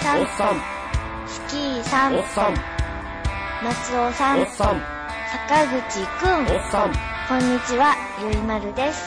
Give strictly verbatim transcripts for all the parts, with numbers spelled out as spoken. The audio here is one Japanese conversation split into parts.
さん、 おっさん、 スキーさん、 おっさん、 松尾さん、 おっさん、 坂口くん、 おっさん。 こんにちは、ゆいまるです。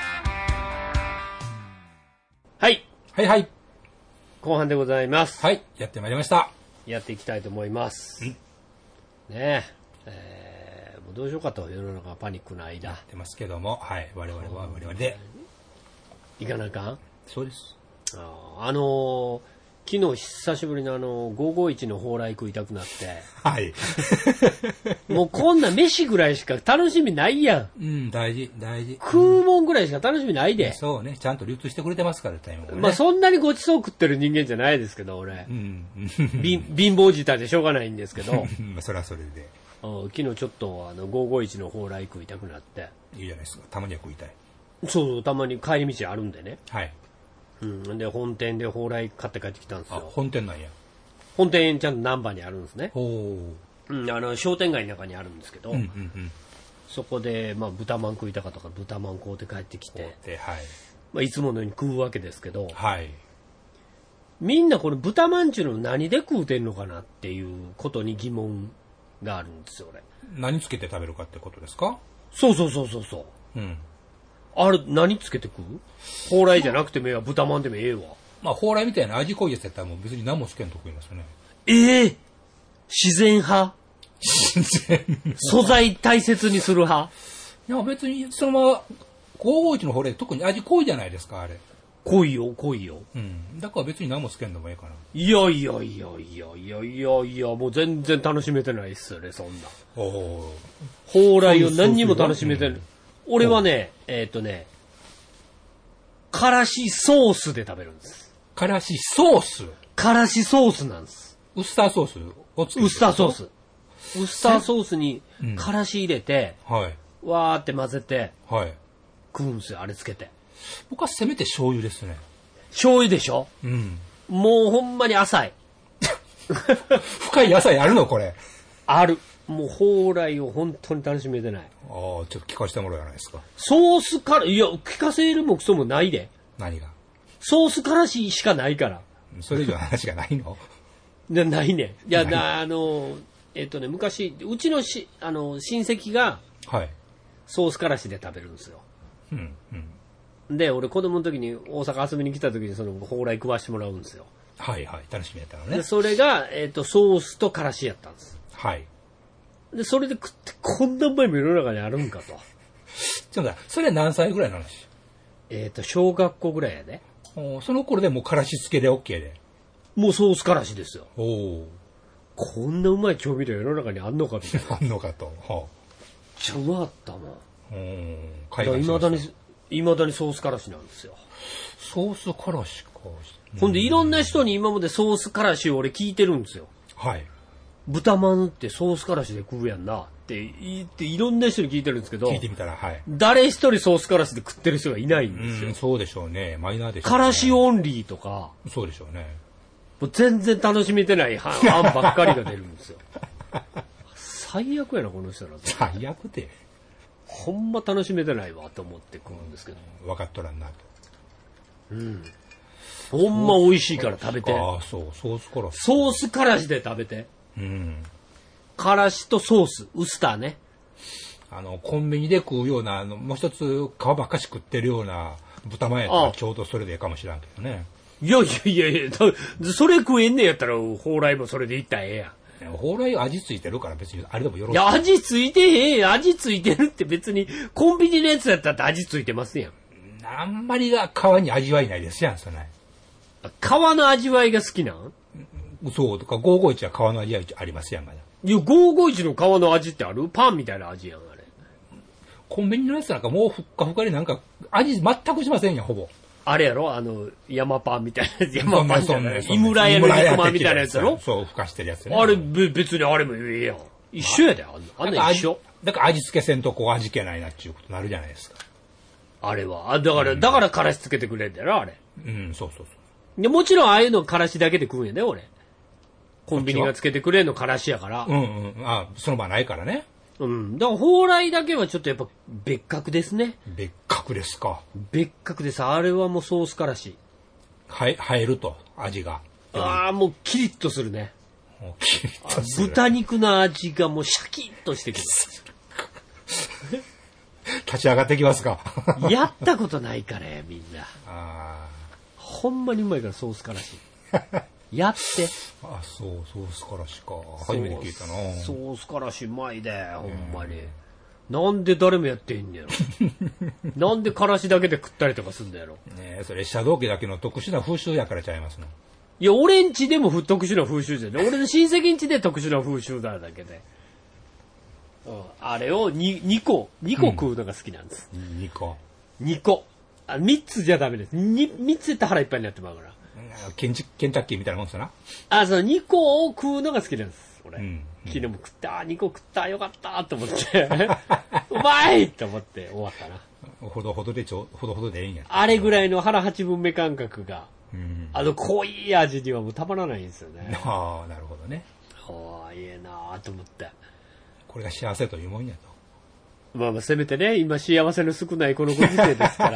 はい。 はいはい。 後半でございます。 はい。やってまいりました。 やっていきたいと思います。ねえ。えー、もうどうしようかと、世の中パニックの間。 やってますけども、はい。我々は我々で。 いかなあかん？ そうです。 あ, あのー、昨日久しぶりのあの、ごーごーいちの蓬莱食いたくなって。 はい。 もうこんな飯ぐらいしか楽しみないやん。うん、大事、大事。 食うもんぐらいしか楽しみないで。 うん、そうね。ちゃんと流通してくれてますから、タイムがね。 まあそんなにごちそう食ってる人間じゃないですけど、俺。うん。貧乏舌でしょうがないんですけど。 それはそれで。 昨日ちょっとあのごーごーいちの蓬莱食いたくなって。 いいじゃないですか。たまには食いたい。 そうそう、たまに帰り道あるんでね。 はい。 うん、で本店で蓬莱買って帰ってきたんですよ。 あ、本店なんや。 本店ちゃんと難波にあるんですね。 ほう、うん、あの商店街の中にあるんですけど、 うんうんうん、 そこで、まあ、豚まん食いたかったから豚まん買うて帰ってきて、 はい、 まあ、いつものように食うわけですけど、 はい、 みんなこの豚まんちゅうの何で食うてんのかなっていうことに疑問があるんですよ、俺。 何つけて食べるかってことですか？ そうそうそうそうそう。 うん。 あれ、何つけて食う？蓬莱じゃなくてもええわ、豚まんでもええわ。 まあ、蓬莱みたいな味濃いやつやったらもう別に何もつけんと食いますよね。 ええー、自然派？自然素材大切にする派？ いや、別にそのまま、ごーごーいちの蓬莱特に味濃いじゃないですか、あれ。 濃いよ、濃いよ。 うん。だから別に何もつけんでもええかな。 いやいやいやいやいやいやいや、もう全然楽しめてないっすよね、そんな。 おお。 蓬莱を何にも楽しめてない。俺はね、えー、っとね、からしソースで食べるんです。 からしソース？ からしソースなんです。 ウスターソースをつける？ ウスターソース。ウスターソースにからし入れて、うん、はい、わーって混ぜて、はい、食うんですよ、あれつけて。 僕はせめて醤油ですね。 醤油でしょ？うん。もうほんまに浅い。 深い野菜あるのこれ？ ある。もう蓬莱を本当に楽しめてない。 ああ、ちょっと聞かせてもらえないですか。 ソースから、いや、聞かせるもクソもないで。 何が？ ソースからししかないから。 それ以上の話がないの？ なないね。いや、なあの、えっとね、昔、うちのし、あの、親戚が、はい。ソースからしで食べるんですよ。うん、うん。で、俺子供の時に大阪遊びに来た時にその蓬莱食わしてもらうんですよ。 はいはい。楽しみやったのね。 で、それが、えっと、ソースとからしやったんです。はい。で、それで食って、こんなうまいも世の中にあるんかと。 ちょっと待って、それは何歳ぐらいの話？ えっと、小学校ぐらいやで。 その頃でもうからしつけで OK で。 もうソースからしですよ。おお。こんなうまい調味料世の中にあんのかみたいな。 あんのかと。はあ、 めっちゃうまかったもん。うん。いまだに、いまだにソースからしなんですよ。 ソースからしか。 ほんで、いろんな人に今までソースからしを俺聞いてるんですよ。はい。豚まんってソースからしで食うやんなって言っていろんな人に聞いてるんですけど。 聞いてみたら、はい。 誰一人ソースからしで食ってる人がいないんですよ。 うん、そうでしょうね。マイナーでしょうね。 からしオンリーとか。 そうでしょうね。 もう全然楽しめてない案ばっかりが出るんですよ。最悪やな、この人ら。 最悪って。 ほんま楽しめてないわと思って食うんですけど。 分かっとらんなと。 うん。ほんま美味しいから食べて。 ああ、そう、ソースからし。 ソースからしで食べて。うん。からしとソース、ウスターね。 あの、コンビニで食うような、あの、もう一つ皮ばっかし食ってるような豚まんやったらちょうどそれでいいかもしらんけどね。 いやいやいやいや、それ食えんねやったら、蓬莱もそれでいったらええやん。 蓬莱味ついてるから別にあれでもよろしい。 いや、味ついてへんやん。味ついてるって別に、コンビニのやつやったって味ついてますやん。 あんまりが皮に味わいないですやん、それ。 皮の味わいが好きなん？ そうとか、ごーごーいちは皮の味わいありますやん、まだ。 いや、ごーごーいちの皮の味ってある？パンみたいな味やん、あれ。 コンビニのやつなんかもうふっかふかになんか、味全くしませんやん、ほぼ。 あれやろあの、山パンみたいなやつ。山パンじゃない。井村屋の肉まんみたいなやつやろ？ そう、ふかしてるやつね。 あれ、別にあれもええやん。一緒やで、あんな、あんな一緒。 だから味付けせんとこう味気ないなっていうことになるじゃないですか。 あれは。あ、だから、うん、だからからしつけてくれんだよな、あれ。 うん、そうそうそう。 でもちろんああいうのからしだけで食うんやで、俺。コンビニがつけてくれんのからしやから。 うんうん。あ、その場ないからね。 うん。だから、蓬莱だけはちょっとやっぱ別格ですね。 別格ですか。 別格です。あれはもうソースからし。 はい、入ると、味が。 ああ、もうキリッとするね。キリッとする。豚肉の味がもうシャキッとしてくる。 立ち上がってきますか。 やったことないかね、みんな。 あほんまにうまいから、ソースからし。やって。 あ、そう、ソースからしか。初めて聞いたな。 ソースからしうまいで、ほんまに。なんで誰もやってんねやろ。なんでからしだけで食ったりとかすんだやろ。 ねえ、それ、シャドウ家だけの特殊な風習やからちゃいますの。 いや、俺んちでも特殊な風習じゃね。俺の親戚んちで特殊な風習だだけで。うん、あれを 2, 2個、2個食うのが好きなんです。 うん、にこ。 にこ。あ、みっつじゃダメです。にみっつやったら腹いっぱいになってまうから。 ケンチケンタッキーみたいなもんですな。 あ、そのにこを食うのが好きなんです。俺。うんうん、昨日も食った、にこ食った、よかったと思って。うまいと思って終わったな。 ほどほどでちょ、ほどほどでええんや。 あれぐらいの腹八分目感覚が、うん、あの濃い味にはもうたまらないんですよね。 ああ、なるほどね。 ああ、いいなと思って。 これが幸せというもんやと。 まあまあ、せめてね、今幸せの少ないこのご時世ですから、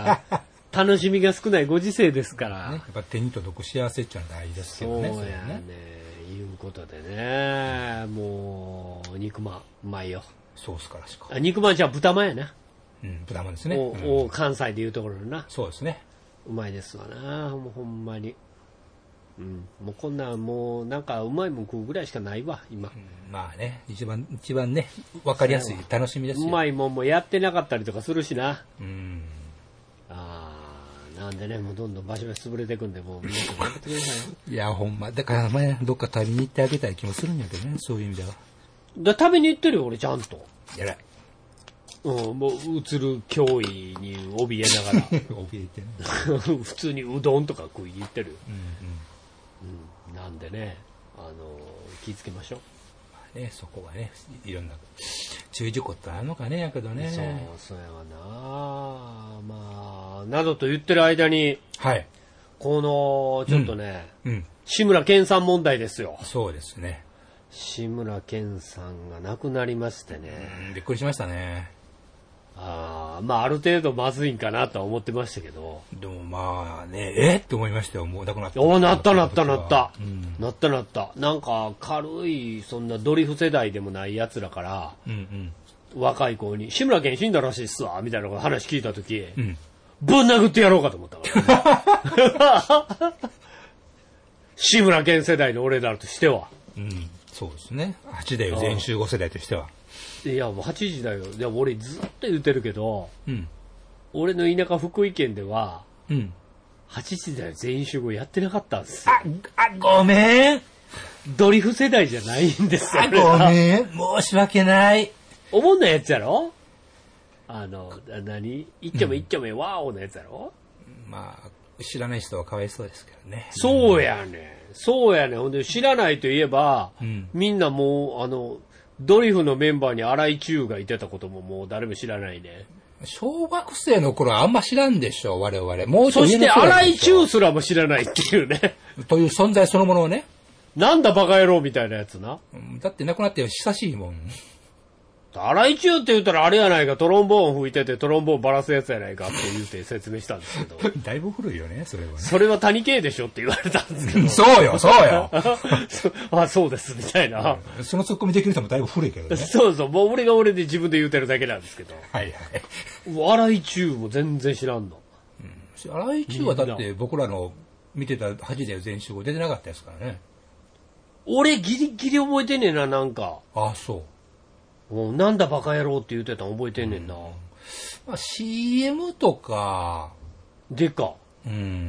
楽しみが少ないご時世ですから。 ね、やっぱ手に届く幸せっていうのは大事ですけどね。 そうやね。いうことでね、もう、肉まん、うまいよ。 ソースからしか。 あ、肉まんじゃ豚まんやな。 うん、豚まんですね。 お、うん、お関西でいうところのな。 そうですね。 うまいですわな、もうほんまに。うん、もうこんなんもうなんかうまいもん食うぐらいしかないわ今、 うん、まあね一番一番ね分かりやすい楽しみですよ。 うまいもんもやってなかったりとかするしな。 うん。 ああ、なんでねもうどんどんバシバシ潰れていくんでもう皆さん頑張ってくださいよ。 いやほんまだから前どっか食べに行ってあげたい気もするんやけどね、そういう意味では。 だ食べに行ってるよ俺ちゃんと。 やらい。 うん、もう映る脅威に怯えながら怯えてね普通にうどんとか食いに行ってるよ。 うんうんうん、なんでね、あの気ぃつけましょう。 まあね、そこはね、いろんな注意事項ってあるのかね、やけどね。 そう、そうやわな。まあ、などと言ってる間に、 はい。 この、ちょっとね、 うんうん、 志村けんさん問題ですよ。 そうですね。 志村けんさんが亡くなりましてね。 うん、びっくりしましたね。 あまあ、ある程度まずいんかなとは思ってましたけど。 でもまあね、えって思いましたよ。もう亡くなった。 おなったなったなった。 うん、 なったなった。なんか軽い、そんなドリフ世代でもない奴らから、 うんうん、 若い子に、志村けん死んだらしいっすわ、みたいな話聞いたとき、 うん、 ぶん殴ってやろうかと思ったから、ね。志村けん世代の俺らとしては。 うん、そうですね。はち代全集合世代としては。 いやもうはちじだよ。でも俺ずっと言ってるけど、 うん、 俺の田舎福井県では、 うん、 はちじだよ全員集合やってなかったんですよ。 あ、あ、ごめん。 ドリフ世代じゃないんですよ。 あ、ごめん。申し訳ない。 おもんなやつやろ？あの、何いっちょめいっちょめワーオのやつやろ？ まあ、知らない人はかわいそうですけどね。 そうやね。そうやね。ほんで知らないといえば、 うん、 みんなもう、あの、ドリフのメンバーに荒井注がいてたことももう誰も知らないね。 小学生の頃はあんま知らんでしょ、我々。もうそして荒井注すらも知らないっていうね。 という存在そのものをね。 なんだバカ野郎みたいなやつな。 だって亡くなって久しいもん。 荒井注って言ったらあれやないか、トロンボーン吹いててトロンボーンバラすやつやないかって言って説明したんですけど。 だいぶ古いよね、それはね。 それは谷系でしょって言われたんですけど。 そうよ、そうよ。 あ、そうです、みたいな。 そのツッコミできる人もだいぶ古いけどね。 そうそう、もう俺が俺で自分で言うてるだけなんですけど。 はいはい。荒井注も全然知らんの。 うん、荒井注はだって僕らの見てたはち代全集合出てなかったですからね。 俺ギリギリ覚えてんねんな、なんか。 あ、そう。 なんだバカ野郎って言ってたの覚えてんねんな。うん、 まあ、シーエム とか。 でか。 うん。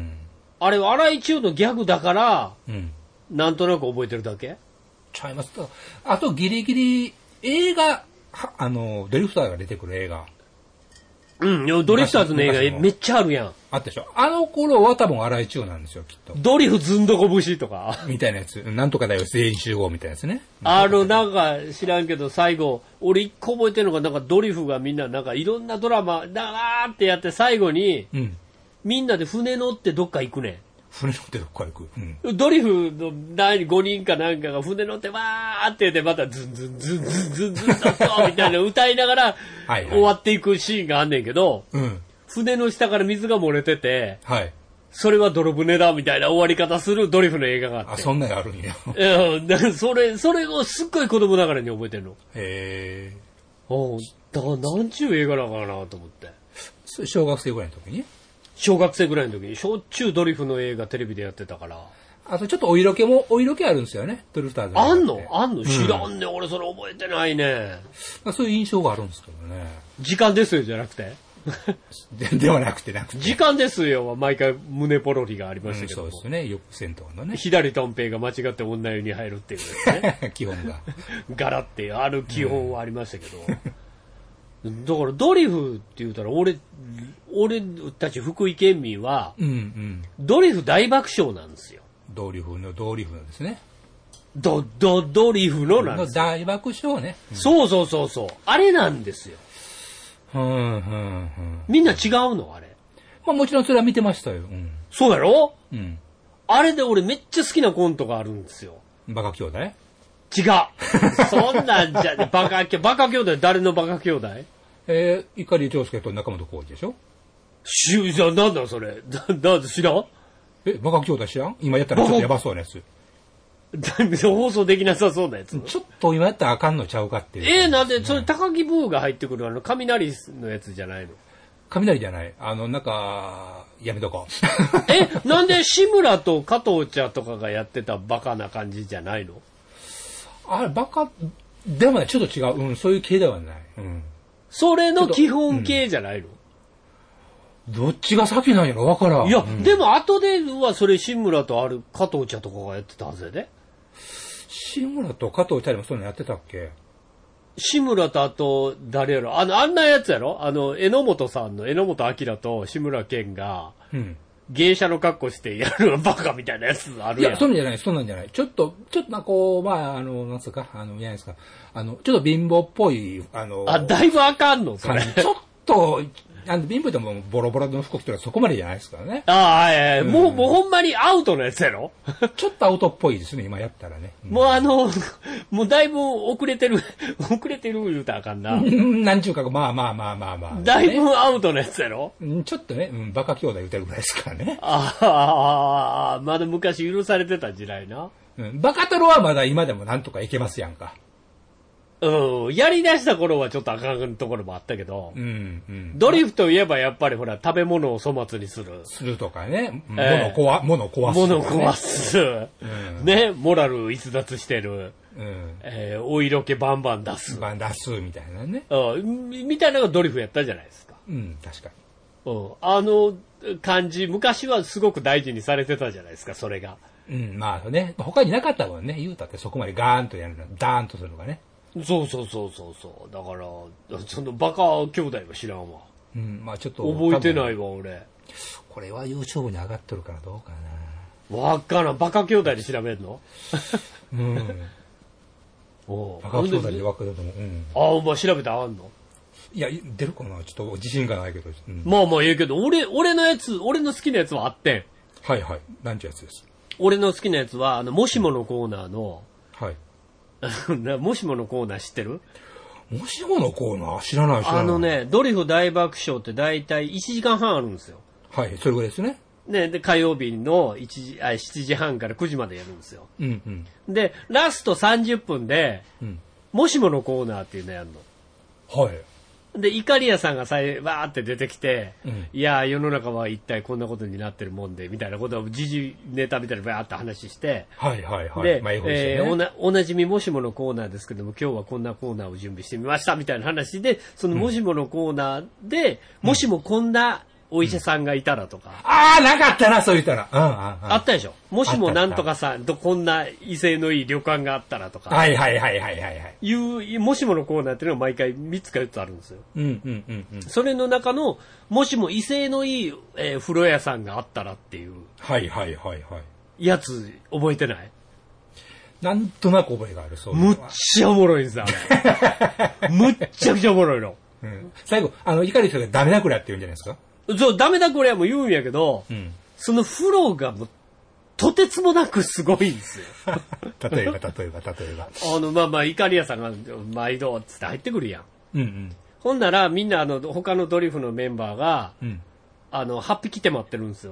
あれ、荒井注のギャグだから、 うん、 なんとなく覚えてるだけちゃいますと。あと、ギリギリ、映画、あの、ドリフターが出てくる映画。 うん、ドリフターズの映画めっちゃあるやん。 あったでしょ。あの頃は多分荒井注なんですよ、きっと。 ドリフずんどこ節とか。 みたいなやつ。なんとかだよ、全員集合みたいなやつね。 あの、なんか知らんけど、最後、俺一個覚えてるのが、なんかドリフがみんな、なんかいろんなドラマ、だーってやって最後に、うん、みんなで船乗ってどっか行くねん。 船乗ってどっか行く、 うん、ドリフの何ごにんかなんかが船乗ってわーって言ってまたズンズンズンズンズンズンとみたいな歌いながら終わっていくシーンがあんねんけど、 うん、 船の下から水が漏れてて、 はい、 それは泥船だみたいな終わり方するドリフの映画があって。 あ、そんなのあるんや。 いや、それ、それをすっごい子供ながらに覚えてるの。 へえ。 おだから何ちゅう映画だからなと思って。 小学生ぐらいの時に小学生ぐらいの時に、しょっちゅうドリフの映画テレビでやってたから。 あとちょっとお色気も、お色気あるんですよね、ドリフターズ。 あんのあんの知らんね、うん、俺それ覚えてないね。 まあ、そういう印象があるんですけどね。 時間ですよじゃなくてで, ではなくてなくて。 時間ですよ毎回胸ポロリがありましたけど、 うん、そうですね、よく戦闘のね。 左とん平が間違って女湯に入るっていうね。 基本が。 ガラってある基本はありましたけど。うん、だからドリフって言うたら俺、俺たち福井県民は、うんうん、ドリフ大爆笑なんですよ。 ドリフのドリフのですね。 ド、ド、ドリフのなんです。 大爆笑ね、 うん。そうそうそうそう。あれなんですよ。 うんうんうん、 みんな違うのあれ。 まあもちろんそれは見てましたよ。うん、 そうやろうん。あれで俺めっちゃ好きなコントがあるんですよ。 バカ兄弟違う。 そんなんじゃね、バカ、バカ兄弟誰のバカ兄弟えー、碇長介と中本浩二でしょし、じゃあなんだそれ。な、なんで知らんえ、バカ兄弟知らん今やったらちょっとやばそうなやつ。 放送できなさそうなやつ。 ちょっと今やったらあかんのちゃうかっていう、 ね。えー、なんで、それ高木ブーが入ってくるあの、雷のやつじゃないの雷じゃない。あの、なんか、やめとこう。え、なんで志村と加藤茶とかがやってたバカな感じじゃないのあれ、バカ、でもね、ちょっと違う。うん、そういう系ではない。うん。 それの基本系じゃないの、 うん、どっちが先なんやろわからん。 いや、うん、でも後ではそれ志村とある加藤茶とかがやってたはずやで。 志村と加藤茶でもそういうのやってたっけ志村とあと、誰やろあの、あんなやつやろあの、榎本さんの榎本明と志村けんが、うん。芸者の格好してやるバカみたいなやつあるやん。 いや、そんなんじゃない、そんなんじゃない。ちょっと、ちょっとな、こう、まあ、あの、なんすか、あの、いないですか。あの、ちょっと貧乏っぽい、あの、 あ、だいぶあかんのそれ。 ちょっと、あの、貧乏でもボロボロの服着てるそこまでじゃないですからね。 ああ、はいはい、うん、もう、もうほんまにアウトのやつやろちょっとアウトっぽいですね、今やったらね。 うん、もうあの、もうだいぶ遅れてる、遅れてる言うたらあかんな。 なんちゅうか、まあまあまあまあまあ、ね。 だいぶアウトのやつやろちょっとね、うん、バカ兄弟言うてるぐらいですからね。 ああ、まだ昔許されてた時代な。 うん、バカトロはまだ今でもなんとかいけますやんか。 うん、やり出した頃はちょっとあかんところもあったけど、うんうん、ドリフといえばやっぱりほら食べ物を粗末にする。 するとかね。えー、物壊、物壊す、 ね。物壊す。うん、ね、モラル逸脱してる。うん、えー、お色気バンバン出す。 バン出すみたいなね。 うん、みたいなのがドリフやったじゃないですか。 うん、確かに。うん、あの感じ、昔はすごく大事にされてたじゃないですか、それが。 うん、まあね、他になかったもんね、言うたってそこまでガーンとやるの、ダーンとするのがね。 そうそうそうそうそう。だから、そのバカ兄弟は知らんわ。 うん、まあちょっと。 覚えてないわ、俺。 これは YouTube に上がっとるからどうかな。わっからん。バカ兄弟で調べんのうん。 おバカ兄弟で分かると思う。うん。 ああ、お前調べたらあんのいや、出るかなちょっと自信がないけど。 うん、まあまあええけど、俺、俺のやつ、俺の好きなやつはあってん。 はいはい。なんちゅうやつです。 俺の好きなやつは、あの、もしものコーナーの、 はい。 もしものコーナー知ってる？ もしものコーナー知らない知らない。 あのね、ドリフ大爆笑って大体いちじかんはんあるんですよ。 はい、それぐらいですね。 ね、で、火曜日のいちじ、あ、しちじはんからくじまでやるんですよ。 うんうん。 で、ラストさんじゅっぷんで、うん、もしものコーナーっていうのやるの。はい。 で、イカリアさんがさえ、わーって出てきて、うん、いやー、世の中は一体こんなことになってるもんで、みたいなことを時事ネタみたいなわーって話して、 はいはいはい。 で、まあね、えー、おな、おなじみもしものコーナーですけども、今日はこんなコーナーを準備してみました、みたいな話で、そのもしものコーナーで、うん、もしもこんなお医者さんがいたらとか。 うん、ああ、なかったな、そう言ったら。うんうんうん、 あったでしょ。もしもなんとかさんとこんな威勢のいい旅館があったらとか。 はいはいはいはいはいはい。 いう、もしものコーナーっていうのは毎回みっつかよっつあるんですよ。 うんうんうんうん。 それの中の、もしも威勢のいい、えー、風呂屋さんがあったらっていう。 はいはいはいはい。 やつ、覚えてない？ なんとなく覚えがある、そういうのは。むっちゃおもろいんですよ、あれ。むっちゃくちゃおもろいの。 うん、最後、あの、怒り人がダメだくらって言うんじゃないですか？ そう、ダメだこれはもう言うんやけど、うん、その風呂がもう、とてつもなくすごいんですよ。 例えば、例えば、例えば。 あの、まあまあ、イカリアさんが毎度つって入ってくるやん。うんうん。ほんなら、みんな、あの、他のドリフのメンバーが、うん、あの、はっぴきて待ってるんですよ。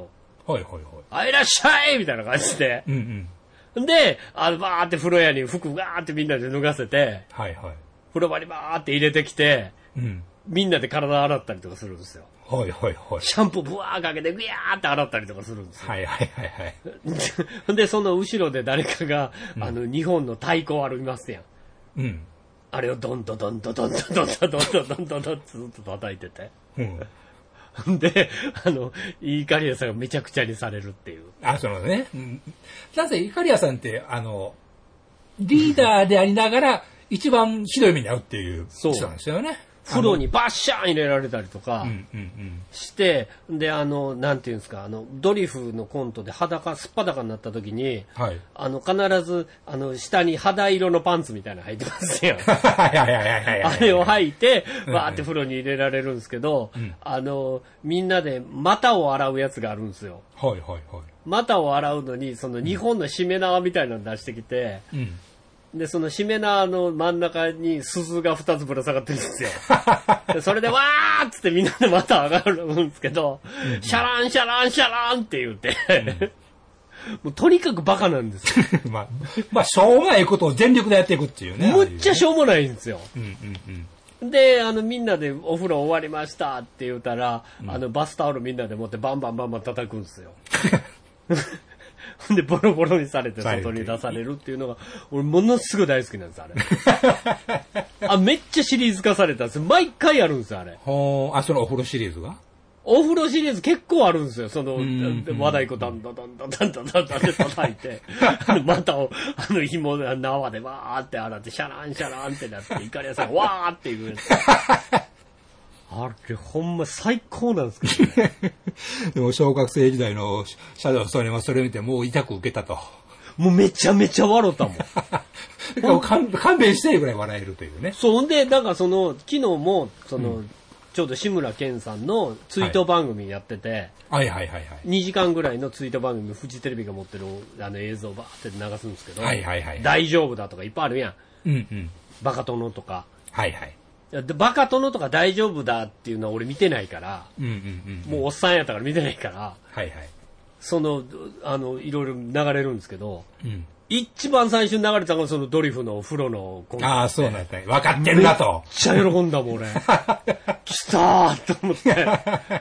はいはいはい。 あ、いらっしゃいみたいな感じで。うんうん。で、あの、バーって風呂屋に服ガーってみんなで脱がせて、はいはい。風呂場にバーって入れてきて、うん。みんなで体洗ったりとかするんですよ。 はいはいはい。 シャンプーブワーかけてグヤーって洗ったりとかするんですよ。 はいはいはいはい。で、その後ろで誰かが、うん、あの、日本の太鼓を歩きますやん。うん。あれをドンドドンドドンドドンドドンドドンドドンずっと叩いてて。うん。で、あの、イカリアさんがめちゃくちゃにされるっていう。 あ、そのね。うん。なぜイカリアさんって、あの、リーダーでありながら、一番ひどい目に遭うっていう人なんですよね。 風呂にバッシャーン入れられたりとかして、うんうんうん、で、あの、なんていうんですか、あの、ドリフのコントで裸、すっぱだかになった時に、はい、あの、必ず、あの、下に肌色のパンツみたいなの履いてますよ。あれを履いて、バーって風呂に入れられるんですけど、うん、あの、みんなで股を洗うやつがあるんですよ。はいはいはい。股を洗うのに、その日本のしめ縄みたいなの出してきて、うんで、そのしめ縄の真ん中に鈴が二つぶら下がってるんですよ。でそれでわーっつってみんなでまた上がるんですけど、うん、シャランシャランシャランって言って、うん、もうとにかくバカなんですよ。 まあ、まあ、しょうもないことを全力でやっていくっていうね。 むっちゃしょうもないんですよ。うんうんうん、で、あの、みんなでお風呂終わりましたって言うたら、うん、あの、バスタオルみんなで持ってバンバンバンバン叩くんですよ。で、ボロボロにされて外に出されるっていうのが、俺ものすごい大好きなんです、あれ。あ、めっちゃシリーズ化されたんですよ。毎回あるんですよ、あれ。 ほー、あ、そのお風呂シリーズがお風呂シリーズ結構あるんですよ。その、和太鼓ダンダンダンダンダンダンダンダンって叩いて、あの、股を、あの、紐で縄でわーって洗って、シャランシャランってなって、イカリアさんがわーって言うやつ。あれ、ほんま最高なんですけどね。 でも、小学生時代のシャドウソネもそれ見て、もう痛く受けたと。 もうめちゃめちゃ笑ったもん。 勘弁してぐらい笑えるというね。 そう、んで、なんかその、昨日も、その、うん、ちょうど志村けんさんのツイート番組やってて、はい、はいはいはいはい。にじかんぐらいのツイート番組、フジテレビが持ってるあの映像をバーって流すんですけど、はいはいはい、はい。大丈夫だとかいっぱいあるやん。うんうん。バカ殿とか。はいはい。でバカ殿とか大丈夫だっていうのは俺見てないから、うんうんうんうん、もうおっさんやったから見てないから、はいはい、その、あの、いろいろ流れるんですけど、うん、一番最初に流れたのがそのドリフのお風呂のコント。 ああ、そうなんだね。分かってるなと。 めっちゃ喜んだもん俺。来たーと思って、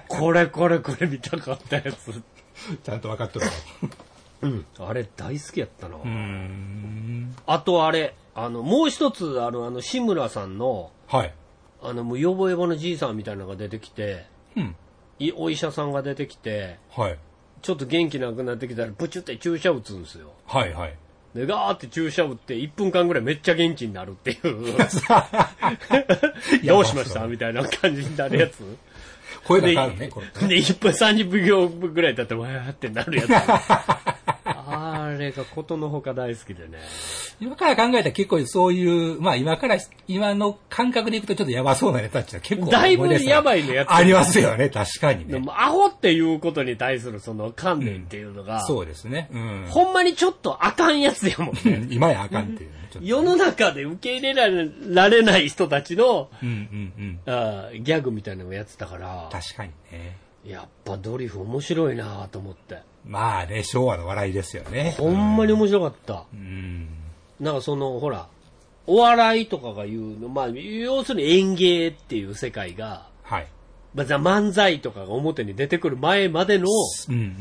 これこれこれ見たかったやつ。 ちゃんと分かってるわ。 うん、あれ大好きやったな。うーんあとあれ、あの、もう一つ、あの、あの、志村さんの、はい。あの、もう、ヨボヨボのじいさんみたいなのが出てきて、うん。お医者さんが出てきて、はい。ちょっと元気なくなってきたら、ブチュって注射打つんですよ。はいはい。で、ガーって注射打って、いっぷんかんぐらいめっちゃ元気になるっていう。どうしましたみたいな感じになるやつ。 声が変わるね、これ。 で、いっぷんさんじゅっぷんぐらい経って、わーってなるやつ。あれがことのほか大好きでね。 今から考えたら結構そういう、まあ今から、今の感覚でいくとちょっとやばそうなネタって結構だいぶやばいのやつありますよね、確かにね。 でもアホっていうことに対するその観念っていうのが、 うん、そうですね、うん。 ほんまにちょっとあかんやつやもんね。 今やあかんっていう、ね。 世の中で受け入れられられない人たちの、うんうんうん、あギャグみたいなのをやってたから。 確かにね。 やっぱドリフ面白いなと思って。 まあね、昭和の笑いですよね。 ほんまに面白かった。うん、なんかその、ほら、お笑いとかが言うの、まあ、要するに演芸っていう世界が、はい。まあ、漫才とかが表に出てくる前までの、うんうんうんうん、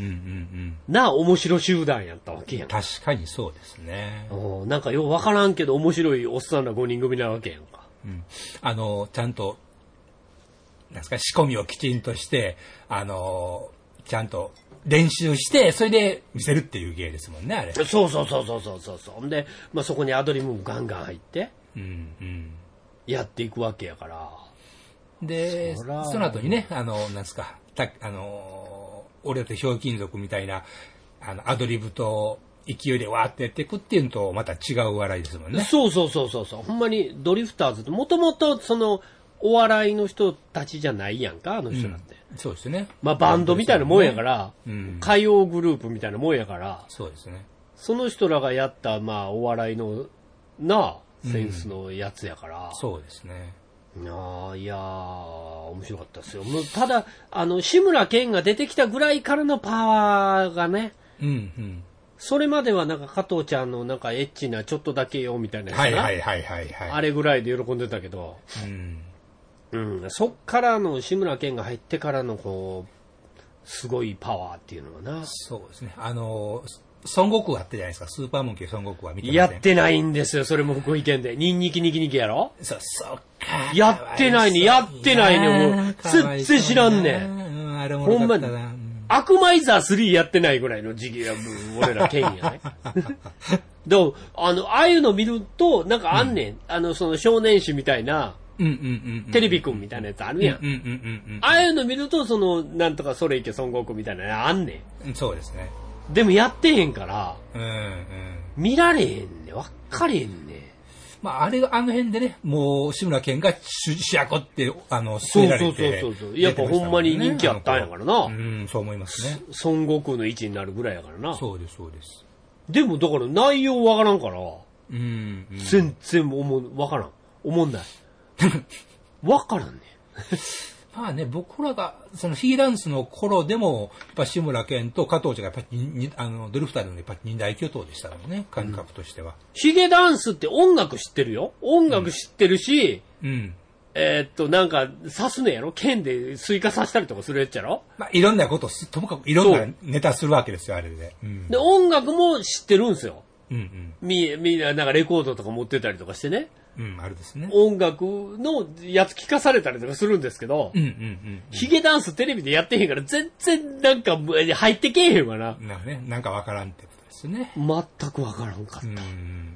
な、面白集団やったわけやん。 確かにそうですね。 なんかようわからんけど面白いおっさんらごにん組なわけやんか。 うん。あの、ちゃんと、なんですか、仕込みをきちんとして、あの、ちゃんと、練習して、それで見せるっていう芸ですもんね、あれ。 そうそうそうそうそうそうそう。で、まあ、そこにアドリブもガンガン入って、うんうん、やっていくわけやから。 で、そ, その後にね、あの、なんですか、たあの、俺とひょうきん族みたいな、あの、アドリブと勢いでわーってやっていくっていうのと、また違う笑いですもんね。 そうそうそうそうそう。ほんまにドリフターズって、もともとその、お笑いの人たちじゃないやんか、あの人なんて。 うん、そうですね。 まあバンドみたいなもんやから、ねうん、歌謡グループみたいなもんやから、 そうですね。 その人らがやった、まあお笑いの、なあ、センスのやつやから。 うん、そうですね。 あいやー、面白かったですよ。もうただ、あの、志村けんが出てきたぐらいからのパワーがね、 うんうん。 それまではなんか加藤ちゃんのなんかエッチなちょっとだけよみたいなやつはいはいはいはい、はい。 あれぐらいで喜んでたけど、うん。うん、そっからの志村けんが入ってからのこう、すごいパワーっていうのはな。 そうですね。あのー、孫悟空あったじゃないですか。スーパーモンキー孫悟空は見てません？ やってないんですよ。それも福井県で。ニンニキニキニキやろ？ そう、そうか。 やってないね。やってないね。もう、全然知らんねん。 うん、あれもほんまに。 アクマイザースリーやってないぐらいの時期はもう俺ら県やね。でも、あの、ああいうの見ると、なんかあんねん。うん、あの、その少年誌みたいな、テレビくんみたいなやつあるやん。ああいうの見ると、その、なんとかそれいけ孫悟空みたいなのあんねん。そうですね。 でもやってへんから、うんうん、見られへんね。わっかれへんね。 まあ、あれが、あの辺でね、もう、志村けんが主役って、あの、据えられて、 そうそうそうそう。やっぱほんまに人気あったんやからな。 うん、そう思いますね。 孫悟空の位置になるぐらいやからな。 そうです、そうです。 でも、だから内容わからんから、うん、うん、全然思う、わからん。思んない。わからんね。 まあね、僕らが、そのヒゲダンスの頃でも、やっぱ志村けんと加藤ちゃんがやっぱり、あの、ドリフターのやっぱ二大巨頭でしたからね、感覚としては。 ヒゲダンスって音楽知ってるよ。音楽知ってるし、うん。うん、えー、っと、なんか、刺すねやろ？剣でスイカ刺したりとかするやつやろ？ まあ、いろんなことす、ともかくいろんなネタするわけですよ、あれで。 うん、で、音楽も知ってるんですよ。うんうん。み、みんな、なんかレコードとか持ってたりとかしてね。 うん、あるですね。 音楽のやつ聞かされたりとかするんですけど、うんうんうん、ヒゲダンステレビでやってへんから全然なんか入ってけえへんわな。 なんかね、なんかわからんってことですね。 全くわからんかった。うんうん、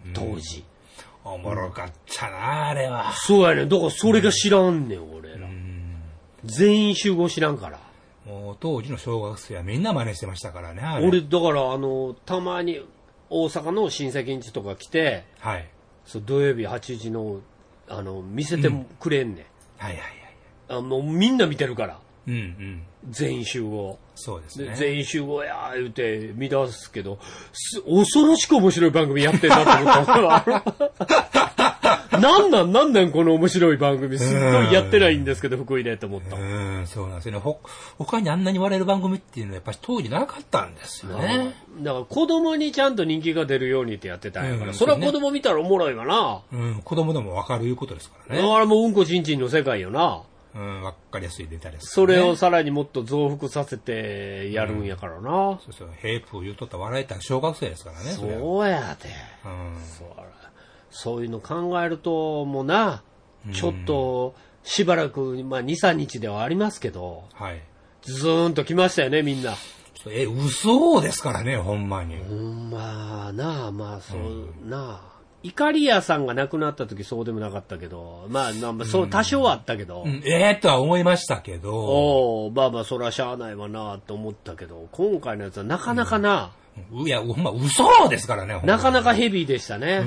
当時。 おもろかったな、あれは。 そうやねん。だからそれが知らんねん、俺ら。うん、全員集合知らんから。 もう当時の小学生はみんな真似してましたからね、あれ。 俺、だからあの、たまに大阪の親戚ん家とか来て、はい。そう土曜日はちじのあの見せてくれんねん、うん、はいはいはいあもうみんな見てるから、うんうん、全員集合そうですねで全員集合やー言うて見出すけど恐ろしく面白い番組やってんなと思ったなんなんなんなんこの面白い番組すっごいやってないんですけど福井でと思ったうんそうなんですよねほ他にあんなに笑える番組っていうのはやっぱり当時なかったんですよねだから子供にちゃんと人気が出るようにってやってたんやから、うん、それは子供見たらおもろいわなうん子供でも分かるいうことですからねだからもううんこちんちんの世界よなうん、分かりやすいデータです、ね。 それをさらにもっと増幅させてやるんやからな。うん、 そうそう、ヘイプ言うとった笑えた小学生ですからね。 そうやで、うん、そう。そういうの考えると、もうな、ちょっとしばらく、まあに、さんにちではありますけど、はい、ずーんと来ましたよね、みんな。 え、嘘ですからね、ほんまに。 ほんまなあ、まあそう、うん、なあ。イカリアさんが亡くなった時そうでもなかったけど、まあ、まあ、そう多少はあったけど、 うんうん、ええー、とは思いましたけど、 おまあまあそれはしゃあないわなと思ったけど、今回のやつはなかなかな、 うん、いやほんま嘘ですからね、 なかなかヘビーでしたね、うん、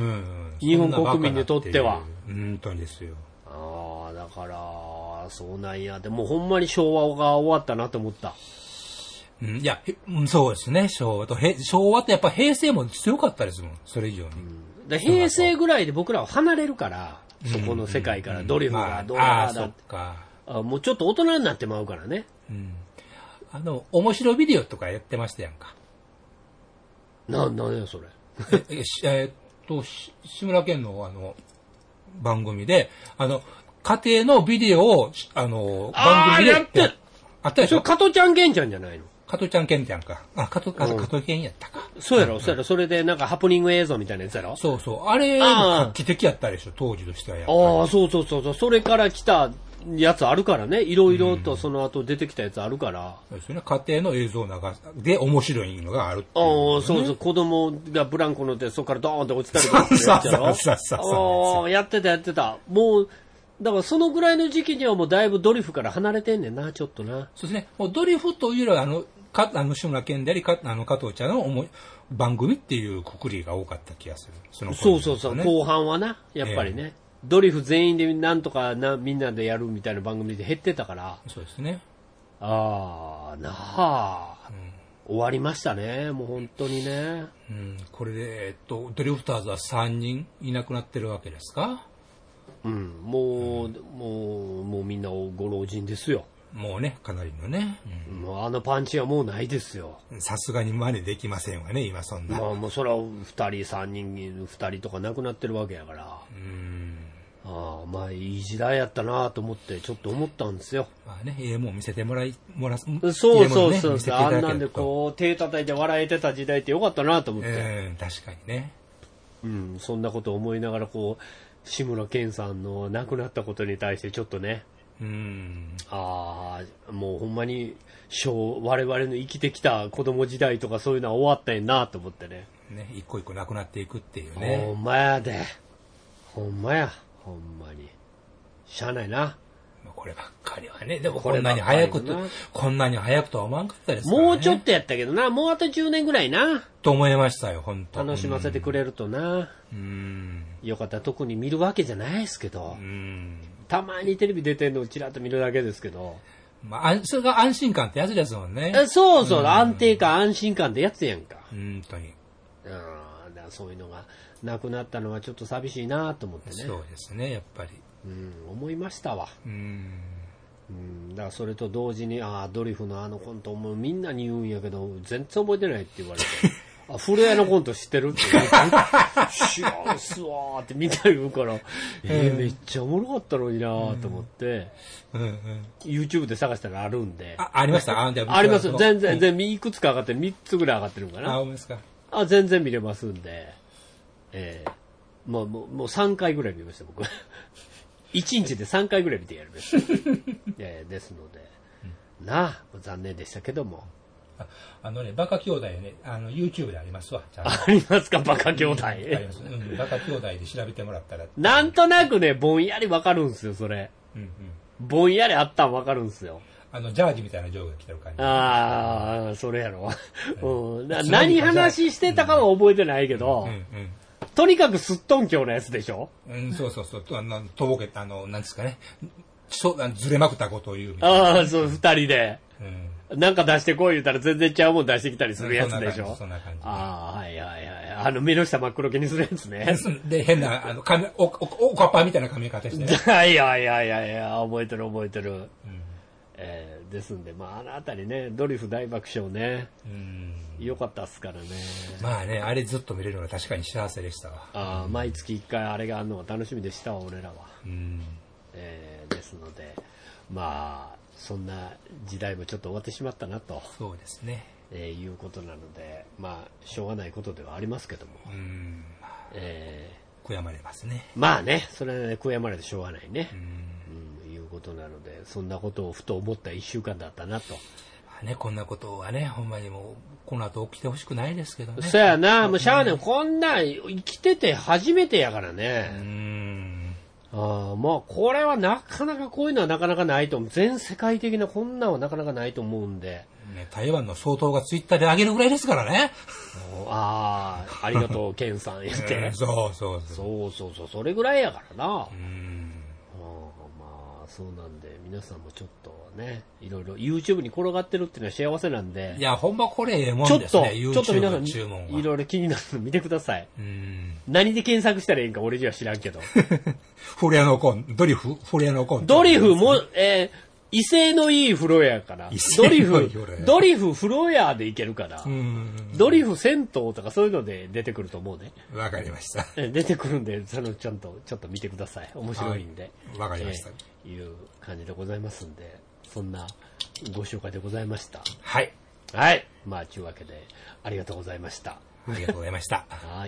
日本国民にとっては。 本当にですよ。 ああだからそうなんや、でもほんまに昭和が終わったなと思った。 うん、いやそうですね、昭和とへ昭和ってやっぱ平成も強かったですもん、それ以上に。うんで平成ぐらいで僕らは離れるから、そこの世界からドリフがどうだだって、まあ、もうちょっと大人になってまうからね、うん、 あの面白ビデオとかやってましたやんか。 ななんやそれええー、っと志村けんのあの番組であの家庭のビデオをあの番組でやってあったでしょ。加トちゃんけんちゃんじゃないの。 加トちゃんけんちゃんか。あ、加ト、あ、加トけんやったか。 そうやろ、そうやろ。それでなんかハプニング映像みたいなやつやろ。 そうそう。あれ、画期的やったでしょ、当時としてはやっぱり。 ああ、そうそうそうそう。それから来たやつあるからね。いろいろとその後出てきたやつあるから。 そうですね。家庭の映像なんで面白いのがあるっていう、ね。 ああ、そうそう。子供がブランコ乗ってそこからドーンって落ちたりとかするやつやろ。そうそうそうそう。ああ、やってたやってた。もう、だからそのぐらいの時期にはもうだいぶドリフから離れてんねんな、ちょっとな。 そうですね。もうドリフというよりは、あの、かあの志村けんでありかあの加藤ちゃんの思い番組っていうくくりが多かった気がする。 その、ね、そうそうそう。後半はな、やっぱりね。えー、ドリフ全員でなんとかなみんなでやるみたいな番組で減ってたから。 そうですね。 ああ、なあ、うん。終わりましたね。もう本当にね。 うん。これで、えっと、ドリフターズはさんにんいなくなってるわけですか？ うん、もう、うん、もう、もうみんなご老人ですよ。 もうね、かなりのね。 うん、もうあのパンチはもうないですよ。 さすがに真似できませんわね、今そんな。 まあもうそれはふたり、さんにん、ふたりとか亡くなってるわけやから。うん。ああ、まあいい時代やったなと思って、ちょっと思ったんですよ。 まあね、ええもん見せてもらい、もらす。 そうそうそう、ね、あんなんでこう、手叩いて笑えてた時代ってよかったなと思って。 えー、確かにね。 うん、そんなこと思いながらこう、志村けんさんの亡くなったことに対してちょっとね、うん、ああ、もうほんまに小我々の生きてきた子供時代とかそういうのは終わったんやなと思ってね。 ね、一個一個なくなっていくっていうね。 ほんまやで。ほんまや。ほんまに。しゃあないな。 こればっかりはね。でもこんなに早くと、こんなに早くとは思わんかったですからね。 もうちょっとやったけどな。もうあとじゅうねんぐらいな。 と思いましたよ、本当。 楽しませてくれるとな。うん。よかったら特に見るわけじゃないですけど。うん。たまにテレビ出てんのをちらっと見るだけですけど。 まあ、それが安心感ってやつですもんね。 そうそう、安定感、安心感ってやつやんか。 本当に。 うん。だからそういうのがなくなったのはちょっと寂しいなと思ってね。 そうですね、やっぱり。 うん、思いましたわ。うん。うん、だからそれと同時に、ああ、ドリフのあのコント、もうみんなに言うんやけど、全然覚えてないって言われて。あ、古谷のコント知ってるって言われて、知らんすわーってみんな言うから、えー、めっちゃおもろかったのになーと思って、うんうんうん、YouTube で探したらあるんで。 あ、ありました？ あ, あります。全然、全然いくつか上がってみっつぐらい上がってるのかな。 あ、ほんまですか。 あ、全然見れますんで、えー、もう、もう、もうさんかいぐらい見ました、僕。いちにちでさんかいぐらい見てやりました。えー、ですので、うん、なあ、残念でしたけども。 あ, あのね、バカ兄弟ね、あの YouTube でありますわ。 ありますか、バカ兄弟。うん、あります、うん。バカ兄弟で調べてもらったら。 なんとなくね、ぼんやりわかるんですよ、それ。うんうん、ぼんやりあったんわかるんですよ。 あの、ジャージみたいな上下が来てる感じ。 ああ、それやろ。うん、何話してたかは覚えてないけど、うんうんうん、とにかくすっとんきょうのやつでしょ。 うん、そうそうそう。あの、とぼけた、あの、なんですかね。そう、ずれまくったことを言うみたいな。 ああ、そう、二人で。うん、なんか出してこい言ったら全然ちゃうもん出してきたりするやつでしょ。 そんな感じ。 ああ、はいはいはい。あの目の下真っ黒けにするやつね。 で、変な、あの、髪、お、お、おかっぱみたいな髪型してね。 はいはいはいはいはい。覚えてる覚えてる。うん、えー、ですんで、まあ、あのあたりね、ドリフ大爆笑ね。うん。よかったっすからね。 まあね、あれずっと見れるのは確かに幸せでしたわ。 ああ、うん、毎月一回あれがあるのが楽しみでしたわ、俺らは。うん。えー、ですので、まあ、そんな時代もちょっと終わってしまったなと。 そうですね。 えー、いうことなので、まあ、しょうがないことではありますけども。うん。 えー、悔やまれますね。 まあね、それはね、悔やまれてしょうがないね。うん。うん、いうことなので、そんなことをふと思った一週間だったなと。 まあね、こんなことはね、ほんまにもう、この後起きてほしくないですけどね。 そやな、もうしゃあねん、こんな、生きてて初めてやからね。うん。ああ、まあ、これはなかなかこういうのはなかなかないと思う。全世界的なこんなんはなかなかないと思うんで。 ね、台湾の総統がツイッターで上げるぐらいですからね。 ああ、ありがとう、ケンさん言って、 うん。そうそうそう。そうそうそう、それぐらいやからな。うん。あまあ、そうなんで、皆さんもちょっとね、いろいろ YouTube に転がってるっていうのは幸せなんで。 いや、ほんまこれええもんですね。 ちょっと、ちょっと皆さん、いろいろ気になるの見てください。うん。何で検索したらいいんか俺には知らんけど。 フレアのコン、ドリフ、フレアのコン。 ドリフも、えー、威勢のいい風呂屋から。ドリフ、ドリフ風呂屋でいけるから。ドリフ銭湯とかそういうので出てくると思うね。 わかりました。 出てくるんで、そのちゃんと、ちょっと見てください。面白いんで。 わ、はい、かりました、 えー。いう感じでございますんで、そんなご紹介でございました。 はい。 はい。まあ、というわけで、ありがとうございました。 ありがとうございました。 はい。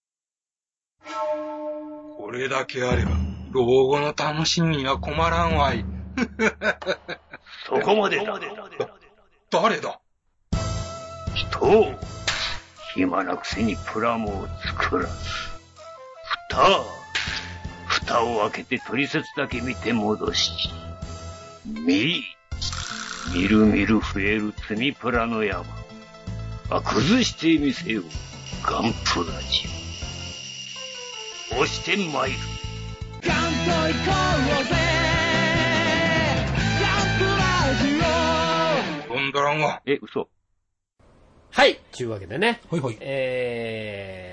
これだけあれば、老後の楽しみには困らんわい。 そこまでだ。 誰だ？ 人、暇なくせにプラモを作らず。蓋、蓋を開けて取説だけ見て戻し。み、みるみる増える積みプラの山。あ、崩してみせよ、ガンプラジオ。押してまいる。ガンと行こうぜ。 ガンドランは。 え、嘘。 はい。というわけでね。 ほいほい。 えーっ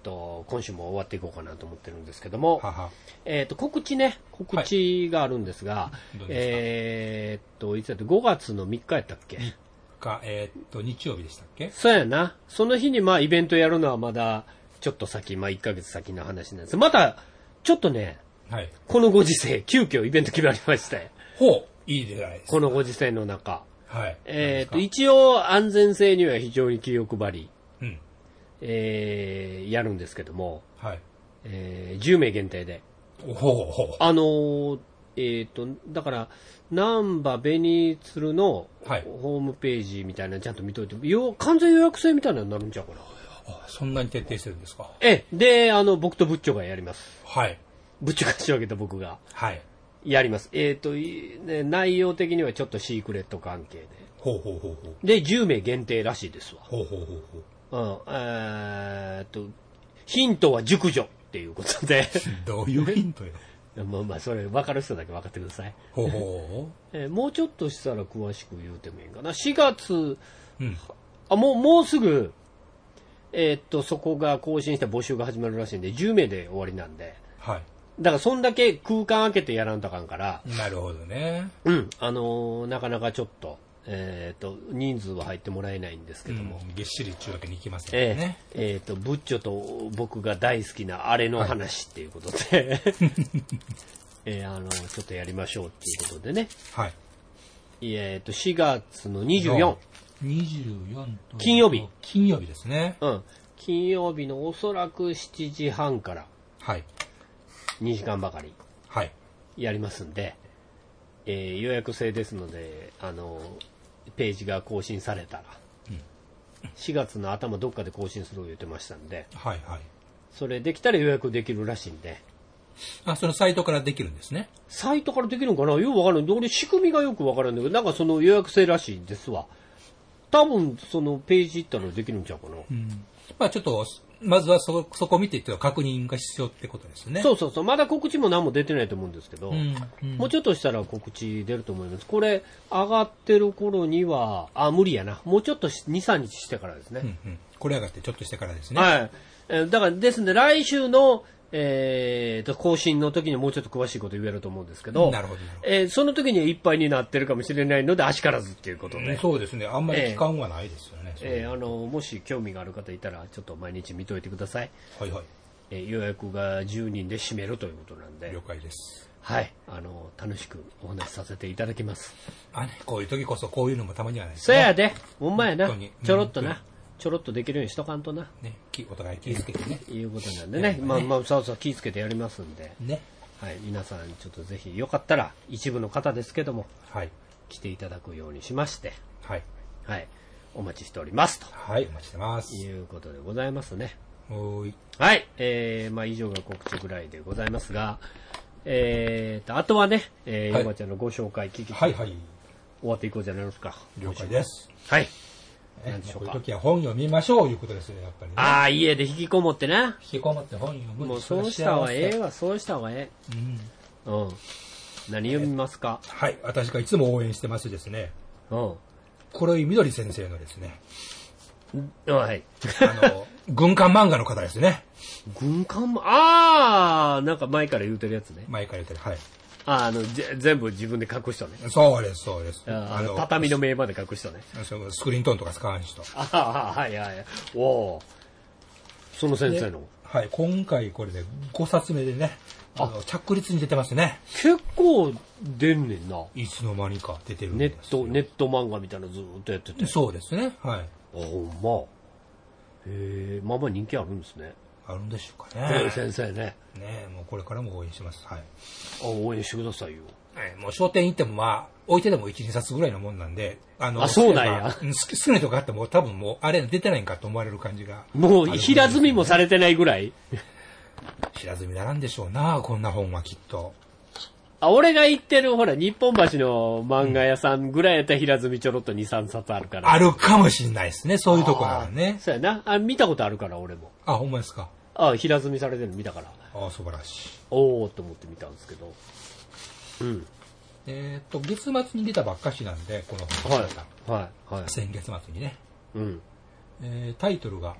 と、今週も終わっていこうかなと思ってるんですけども、 ははえっと、告知ね、告知があるんですが、はい、えっと、いつだってごがつのみっかやったっけ？ みっか、えー、っと、日曜日でしたっけ？ そうやな。その日にまあイベントやるのはまだちょっと先、まあいっかげつ先の話なんです。また、ちょっとね、はい、このご時世、急遽イベント決まりまして。 ほう、いいじゃないですか。 このご時世の中。 はい。 えっと、一応安全性には非常に気を配り、 うん、 えー、やるんですけども、 はい。 えー、じゅうめい限定で。 ほうほう。 あのー、えっと、だから、難波紅鶴のホームページみたいなのちゃんと見といて、よ完全予約制みたいなのになるんちゃうかな。 あ、そんなに徹底してるんですか？ ええ。で、あの、僕とブッチョがやります。 はい。 ブッチョが仕上げた僕が。 はい。 やります。えっと、ね、内容的にはちょっとシークレット関係で。 ほうほうほうほう。 で、じゅうめい限定らしいですわ。 ほうほうほうほう。うん。えーっと、ヒントは熟女っていうことで。 どういうヒントよ。 まあまあ、それ分かる人だけ分かってください。 ほうほう。えー、もうちょっとしたら詳しく言うてもいいかな。しがつ、 うん、 あ、もう、もうすぐ、えー、っと、そこが更新した募集が始まるらしいんで、じゅうめいで終わりなんで。 はい。 だから、そんだけ空間開けてやらんとあかんから。 なるほどね。 うん。あのー、なかなかちょっと、えっ、ー、と、人数は入ってもらえないんですけども。 うん、げっしり中わけにいきませんね。 えー、えー、と、ブッチョと僕が大好きなあれの話っていうことで、はい、えー、あの、ちょっとやりましょうっていうことでね。 はい。 えっ、ー、と、しがつのにじゅうよっか。にじゅうよっか。 金曜日。 金曜日ですね。 うん。金曜日のおそらくしちじはんから。 はい。 にじかんばかり。 はい。 やりますんで、えー、予約制ですので、あの、ページが更新されたら、うん、しがつの頭どっかで更新するを言ってましたんで、 はいはい。 それできたら予約できるらしいんで。 あ、そのサイトからできるんですね。 サイトからできるのかな、よくわからない。俺仕組みがよくわからないんだけど、なんかその予約制らしいんですわ。多分そのページ行ったらできるんちゃうかな。 うん、まあちょっと、まずはそ、そこを見ていって確認が必要ってことですね。 そうそうそう。まだ告知も何も出てないと思うんですけど、 うんうん、 もうちょっとしたら告知出ると思います。これ、上がってる頃には、あ、無理やな。もうちょっとに、さんにちしてからですね。 うんうん、これ上がってちょっとしてからですね。 はい。えー、だからですね、来週の、えー、と更新の時にもうちょっと詳しいこと言えると思うんですけど、 なるほど、 えー、その時にはいっぱいになってるかもしれないので、あしからずっていうことで、 うん、そうですね、あんまり期間はないですよね。 えーえー、あのもし興味がある方いたら、ちょっと毎日見といてください。 はいはい。 えー、予約がじゅうにんで占めるということなんで、 了解です。 はい、あの楽しくお話しさせていただきます。 あ、ね、こういう時こそこういうのもたまにはないですね。そやで、ほんまやな、ちょろっとな。 うんちょろっとできるようにしとかんとな。 ね、お互い気をつけてね。 いうことなんでね。ねまあまあ、そうそう気をつけてやりますんで。 ね。 はい、皆さんちょっとぜひよかったら、一部の方ですけども、 はい。 来ていただくようにしまして、 はい。 はい。お待ちしておりますと。 はい、お待ちしてます。 いうことでございますね。 おーい。 はい。えー、まあ以上が告知ぐらいでございますが、えーと、あとはね、えー、はい、ヨガちゃんのご紹介聞き、 はいはい。 終わっていこうじゃないですか。 了解です。 はい。 何でしょうか。こういう時は本読みましょういうことですよ、やっぱりね。 ああ、家で引きこもってな。 引きこもって本読む。 もうそうした方がええわ、そうした方がええ。うん。うん。何読みますか？ えー、はい。私がいつも応援してますですね。 うん。 黒井みどり先生のですね。 はい。 あの、軍艦漫画の方ですね。 軍艦漫画、ああ、なんか前から言うてるやつね。 前から言うてる、はい。 ああの、全部自分で書く人ね。 そうです、そうです。 あの、畳の名まで書く人ね。 スクリーントーンとか使わん人。 ああ、はいはいはい。おお。その先生の。 はい、今回これでごさつめでね、あの、着率に出てますね。 結構出んねんな。 いつの間にか出てるんネッですト、ネット漫画みたいなのずっとやってて。 そうですね、はい。 あ、ほんま。へえ、まあまあ人気あるんですね。 あるんでしょうかね。 先生ね。 ねもうこれからも応援します。はい。 あ、応援してくださいよ。 はい、もう商店行ってもまあ、置いてでもいち、にさつぐらいのもんなんで、 あの、あ、そうなんや。 好き、好きな人があっても多分もう、あれ出てないんかと思われる感じが。 もう、平積みもされてないぐらい平積みならんでしょうな、こんな本はきっと。 あ、俺が行ってる、ほら、日本橋の漫画屋さんぐらいやったら平積みちょろっとに、さんさつあるから。 あるかもしんないですね、そういうとこならね。 そうやな。あ、見たことあるから、俺も。 あ、ほんまですか。 あ、平積みされてるの見たから。 あ、素晴らしい。 おーと思って見たんですけど。うん。 えっと、月末に出たばっかしなんで、この本はい。はい。はい。 先月末にね。 うん。 えー、タイトルが、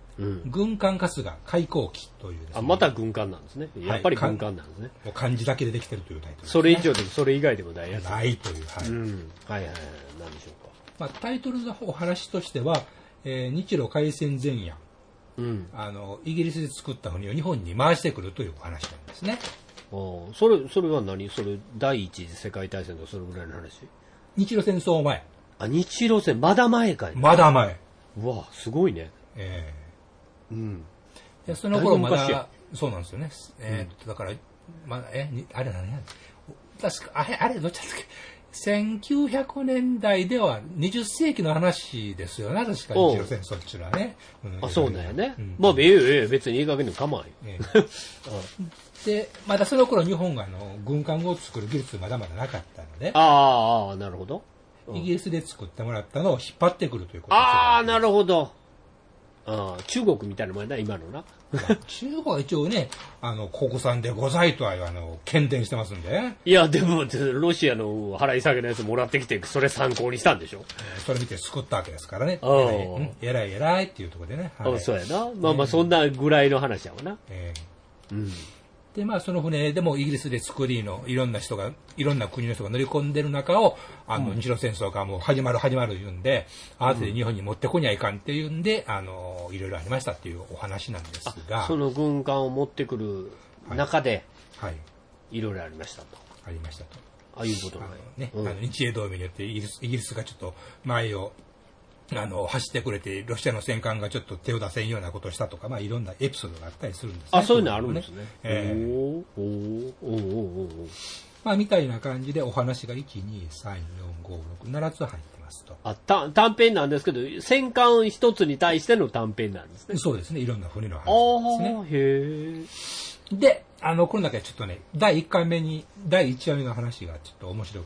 うん、軍艦春日開港記というですね。 あ、また軍艦なんですね。やっぱり軍艦なんですね。 もう漢字だけでできてるというタイトルです、ね。 それ以上でもそれ以外でもないやつ。 ないという。はい。 うん、はいはいはい。何でしょうか。 まあ、タイトルのお話としては、えー、日露開戦前夜、 うん、 あのイギリスで作った船を日本に回してくるというお話なんですね。 あ、それそれは何？それ第一次世界大戦のそれぐらいの話？ 日露戦争前。 あ、日露戦まだ前かい、ね。 まだ前。 うわ、すごいね。 ええー、うん。 でその頃まだそうなんですよね。えー、っとだからまだえあれ何や。確かあれあれどっちだったっけ。せんきゅうひゃくねんだいではにじゅっせいきの話ですよね、確かに日露戦争っていうのはね。 うん、あ、そうだよね。うん、まあ、ええええ、別にいい加減でも構わんよ。ええ、 で、まだその頃日本があの軍艦を作る技術まだまだなかったので、 ああ、なるほど。 うん、イギリスで作ってもらったのを引っ張ってくるということです。 ああ、なるほど。ああ、中国みたいなもんだ、今のな。 中国は一応ね、あの国産でございとはあの喧伝してますんで。 いやでもロシアの払い下げのやつもらってきてそれ参考にしたんでしょ。 それ見て救ったわけですからね。えらいえらいっていうところでね。 はい、あ、そうやな。まあまあそんなぐらいの話やわな。えー、うん。でまあその船でもイギリスで作りのいろんな人がいろんな国の人が乗り込んでる中をあの、うん、日露戦争がもう始まる始まる言うんで、あとで日本に持ってこにゃいかんっていうんで、あのいろいろありましたっていうお話なんですが、 その軍艦を持ってくる中で、はい、はい、いろいろありましたと。 ありましたと。 ああいうことがね、うん、あの日英同盟によってイギリスイギリスがちょっと前をあの走ってくれてロシアの戦艦がちょっと手を出せんようなことをしたとか、まあいろんなエピソードがあったりするんですね。 あ、そういうのあるんですね。 えー、おおおおおまあみたいな感じでお話がいち、に、さん、よん、ご、ろく、ななつ入ってますと。 あ、た短編なんですけど戦艦一つに対しての短編なんですね。 そうですね。いろんな船の話ですね。 へえ。 で、あのこの中でちょっとねだいいっかいめにだいいちわめの話がちょっと面白くって。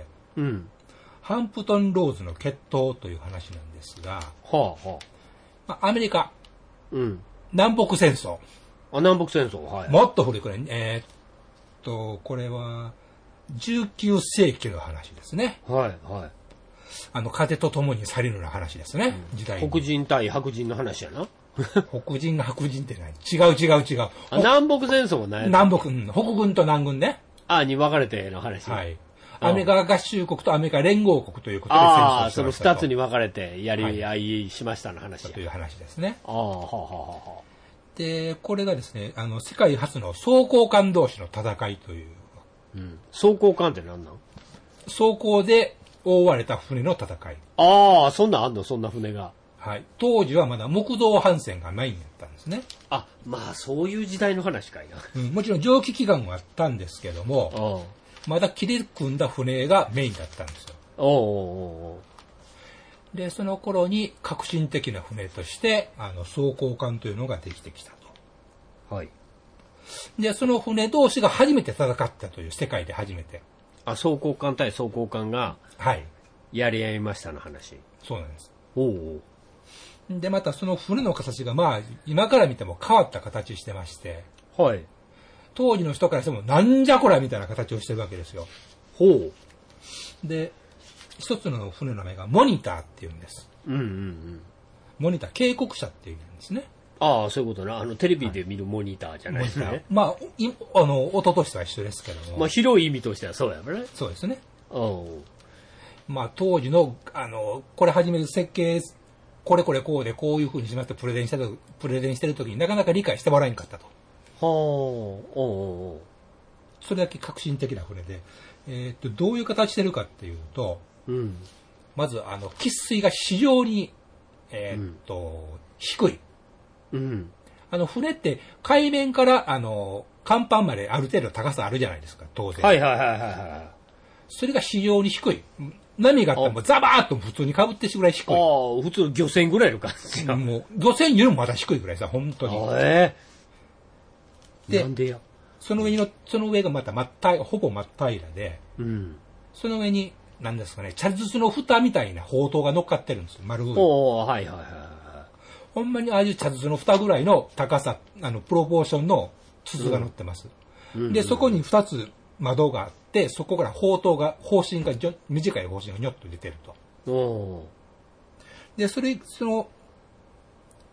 うん。 ハンプトン・ローズの決闘という話なんですが、 はあはあ、 まあ、アメリカ、 うん、 南北戦争。 あ、南北戦争、はい。 もっと古いくらい、えー、っと、これは、じゅうきゅうせいきの話ですね。 はい、はい。 あの、風と共に去りぬの話ですね、うん、時代に。 黒人対白人の話やな。 黒人が白人って何？違う違う違う。 南北戦争は何や南北、うん、北軍と南軍ね。 あ、に分かれての話。 はい。アメリカ合衆国とアメリカ連合国ということで戦争しましたと。ああ、その二つに分かれてやり合いしましたの話、 はい、という話ですね。 ああ、はあ、はあ、はあ。 で、これがですね、あの、世界初の装甲艦同士の戦いという。 うん。装甲艦って何なん？ 装甲で覆われた船の戦い。 ああ、そんなんあんの？そんな船が。 はい。当時はまだ木造帆船がメインだったんですね。 あ、まあそういう時代の話かいな。 うん、もちろん蒸気機関はあったんですけども、ああまだ切り組んだ船がメインだったんですよ。 おうおうおうで、その頃に革新的な船として、あの、装甲艦というのができてきたと。はい。 で、その船同士が初めて戦ったという、世界で初めて。 あ、装甲艦対装甲艦が、 はい。 やり合いましたの話。 そうなんです。 おうおうで、またその船の形が、まあ、今から見ても変わった形してまして。 はい。 当時の人からしてもなんじゃこらみたいな形をしてるわけですよ。 ほう。 で、一つの船の名前がモニターっていうんです。 うんうんうん。 モニター、警告者っていうんですね。 ああ、そういうことな。あの、テレビで見るモニターじゃないですね。はい、 まあ、いあの、音としては一緒ですけども。 まあ、広い意味としてはそうやもんね。 そうですね。 うん。 まあ、当時の、あの、これ始める設計、これこれこうでこういう風にしますってプレゼンしてる、プレゼンしてる時になかなか理解してもらえなかったと。 はあ、おうおうそれだけ革新的な船で、えー、っとどういう形してるかっていうと、 うん、 まずあの喫水が非常に、えー、っと、うん、低い、 うん、 あの船って海面からあの甲板まである程度高さあるじゃないですか当然。 はいはいはいはいはい。 それが非常に低い。波があってもザバーッと普通にかぶってしぐらい低い。 ああ、普通漁船ぐらいの感じ。 もう漁船よりもまだ低いぐらいさ本当に。 えーでなんでやその上のその上がまた真っ平ほぼ真っ平らで、 うん、 その上に何ですかね茶筒の蓋みたいな砲塔が乗っかってるんですよ丸い。 おおはいはいはい。 ほんまにああいう茶筒の蓋ぐらいの高さあのプロポーションの筒が乗ってます。うん、でそこにふたつ窓があってそこから砲塔が砲身が短い砲身がにょっと出てると。 おでそれその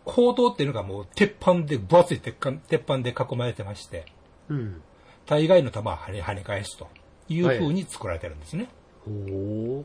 砲塔っていうのがもう鉄板で、分厚い鉄板鉄板で囲まれてまして、うん、大概の弾は跳ね、跳ね返すという風に作られてるんですね。はい、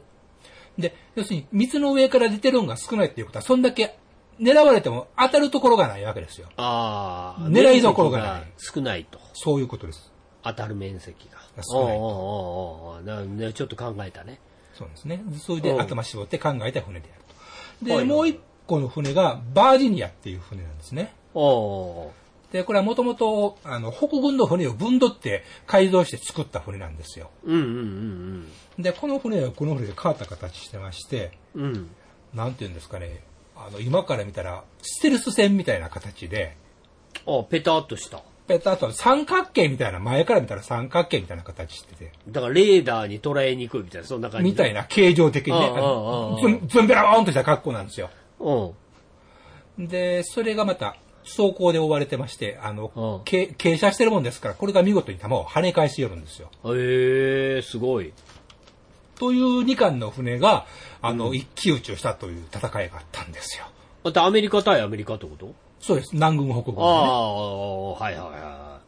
で、要するに水の上から出てるのが少ないっていうことは、そんだけ狙われても当たるところがないわけですよ。ああ、狙いどころがない。 少ないと。 そういうことです。 当たる面積が。少ないと。おーおーおーなちょっと考えたね。 そうですね。それで頭絞って考えた船であると。で、もう一個の船がバージニアっていう船なんですね。おで、これはもともと、あの、北軍の船を分取って改造して作った船なんですよ。うんうんうんうん。で、この船はこの船で変わった形してまして、うん。なんていうんですかね。あの、今から見たら、ステルス船みたいな形で。 あ、ペタッとした。 ペタッと、三角形みたいな、前から見たら三角形みたいな形してて。 だからレーダーに捉えにくいみたいな、そんな感じ。 みたいな、形状的にね。ズンベラーンとした格好なんですよ。うん。で、それがまた、装甲で覆われてまして、あの、傾斜してるもんですから、これが見事に弾を跳ね返しよるんですよ。 へえー、すごい。 というにかんの船が、あの、うん、一騎打ちをしたという戦いがあったんですよ。 またアメリカ対アメリカってこと？ そうです。南軍北軍、ね。ああ、はいはいはい。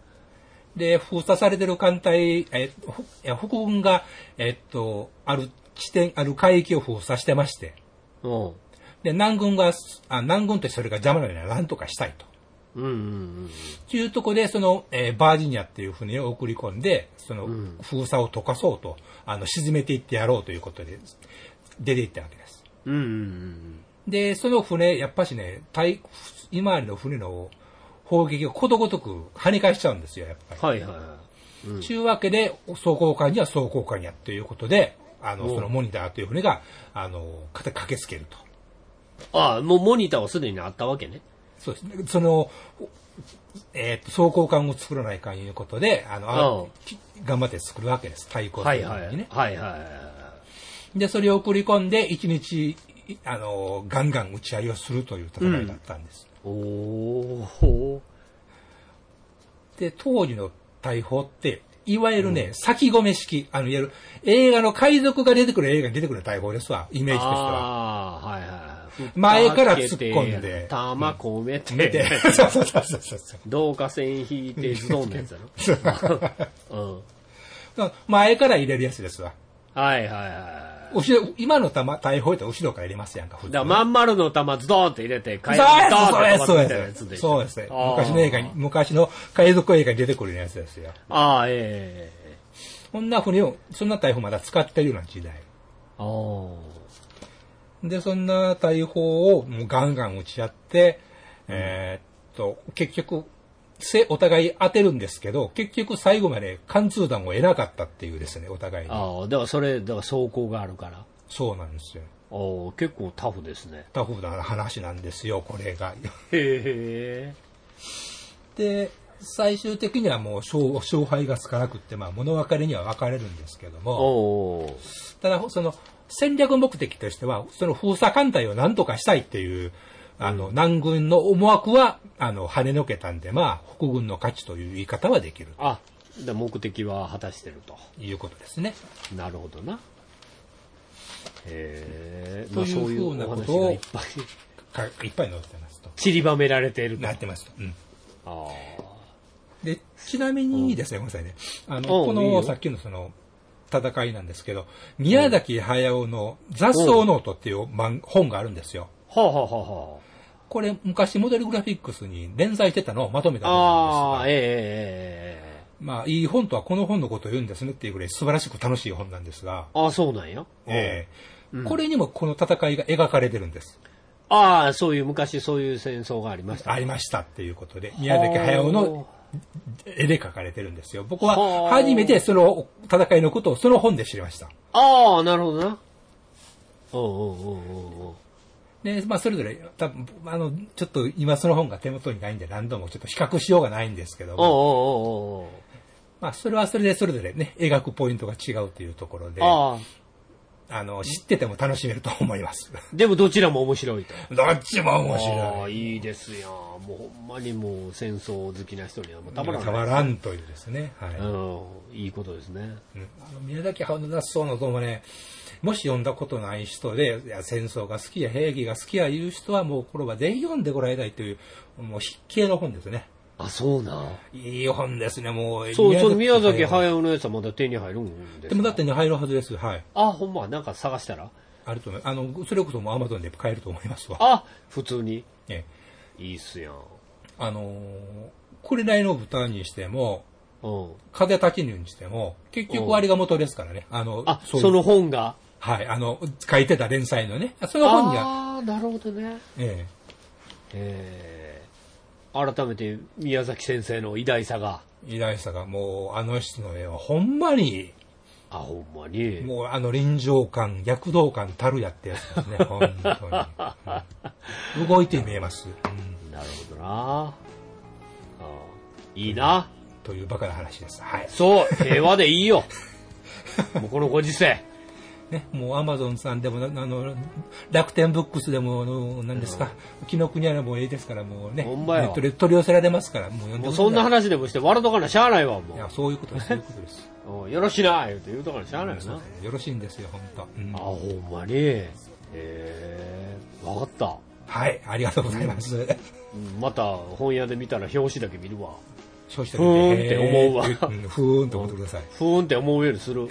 で、封鎖されてる艦隊、え、北軍が、えっと、ある地点、ある海域を封鎖してまして。うん。で、南軍が、あ南軍とそれが邪魔なのには何とかしたいと。うんうんうん。というところで、その、えー、バージニアっていう船を送り込んで、その、封鎖を解かそうと、あの、沈めていってやろうということで、出ていったわけです。うんうんうん。で、その船、やっぱしね、対、今までの船の砲撃をことごとく跳ね返しちゃうんですよ、やっぱり。はいはいはい。うん、というわけで、装甲艦には装甲艦やということで、あの、そのモニターという船が、あの、駆けつけると。 ああ、もうモニターはすでにあったわけね。 そうですね。その、えっ、ー、と、装甲艦を作らないかんいうことで、あの、あ頑張って作るわけです。対抗するのにね。はいはい。はいはい。で、それを送り込んで、一日、あの、ガンガン打ち合いをするという戦いだったんです。うん、おー。で、当時の大砲って、いわゆるね、うん、先込め式、あの、いわゆる映画の海賊が出てくる映画に出てくる大砲ですわ、イメージとしては。ああ、はいはい。前から突っ込んで。 弾込めて。めて。そうそうそうそう。導火線引いてズドンのやつだろ。 うん。前から入れるやつですわ。 はいはいはい。 後ろ、今の弾、大砲って後ろから入れますやんか、 普通。だからまん丸の弾ズドンって入れて、 海賊そうです、そうです。そうです。昔の映画に、昔の海賊映画に出てくるやつですよ。ああ、ええー。そんな船を、そんな大砲まだ使ってるような時代。ああ。で、そんな大砲をもうガンガン撃ち合って、うん、えー、っと、結局、お互い当てるんですけど、結局最後まで貫通弾を得なかったっていうですね、お互いに。 ああ、だからそれ、だから装甲があるから。 そうなんですよ。 ああ、結構タフですね。 タフな話なんですよ、これが。へえ。で、最終的にはもう 勝, 勝敗がつかなくって、まあ物別れには分かれるんですけども、ただその戦略目的としては、その封鎖艦隊を何とかしたいっていう、あの、うん、南軍の思惑は、あの、跳ねのけたんで、まあ、北軍の勝ちという言い方はできる。 あ、で目的は果たしてると。 いうことですね。 なるほどな。へえ。というふうなことを、いっぱい、いっぱい載ってますと。 散りばめられていると。 なってますと。うん。ああ。で、ちなみにですね、ごめんなさいね。あの、この、さっきのその、戦いなんですけど、宮崎駿の雑草ノートっていう本があるんですよ。はあ、はあはあ、これ、昔モデルグラフィックスに連載してたのをまとめた本なんですが。ああ、ええええ。まあ、いい本とはこの本のことを言うんですねっていうぐらい素晴らしく楽しい本なんですが。 ああ、そうなんや。 ええ、うん。これにもこの戦いが描かれてるんです。 ああ、そういう、昔そういう戦争がありました、 ね。ありましたっていうことで、宮崎駿の絵で描かれてるんですよ。僕は初めてその戦いのことをその本で知りました。 ああ、なるほどな。おうおうおうおう。 で、まあ、それぞれ、多分、あの、ちょっと今その本が手元にないんで何度もちょっと比較しようがないんですけども。おうおうおうおう。まあ、それはそれでそれぞれね、描くポイントが違うというところで。ああ。あの、知ってても楽しめると思います。 でもどちらも面白いと。 どっちも面白い。 ああ、いいですよ。もうほんまにもう戦争好きな人にはもうたまらん。 たまらんというですね。はい。 うん、いいことですね。 うん、あの宮崎駿の雑草の像もね、 もし読んだことない人で、いや戦争が好きや兵器が好きやいう人はもうこれはぜひ読んでもらいたいという、もう筆記の本ですね。 あ、そうな。 いい本ですね、もう。 そう、ちょっと宮崎駿のやつはまだ手に入るんですか？ でもだってね、入るはずです。はい。 あ、ほんま、なんか探したらあると思います。あの、それこそもうアマゾンで買えると思いますわ。 あ、普通に。 ええ。いいっすやん。 あのー、紅の豚にしても、うん、風立ちぬにしても、結局あれが元ですからね。あの、 あ、その本がはい、あの、書いてた連載のね。その本には。 ああ、なるほどね。ええ。えー、改めて宮崎先生の偉大さが。 偉大さが、もう、あの人の絵はほんまに、 あ、ほんまに。 もうあの臨場感、躍動感たるやってやつですね、本当に。動いて見えます。 うん、なるほどな。あいいな。 というバカな話です。はい。 そう、平和でいいよ。もうこのご時世。 ね、もうアマゾンさんでも、あの、楽天ブックスでも、何ですか、紀ノ国屋でもいいですから、もうね、 ほんまやネットで取り寄せられますから、もう読んでもうそんな話でもして、笑うとかなしゃあないわ、もう。 いや、そういうことです、そういうことです。 よろしいな、言うて言うとかなしゃあないよな。 よろしいんですよ、本当。 うん、あ、ほんまに。へえー、わかった。 はい、ありがとうございます。うん、 また本屋で見たら表紙だけ見るわ。 表紙だけふーんって思うわ。 ふーんって思ってください。 ふーんって思うようにする。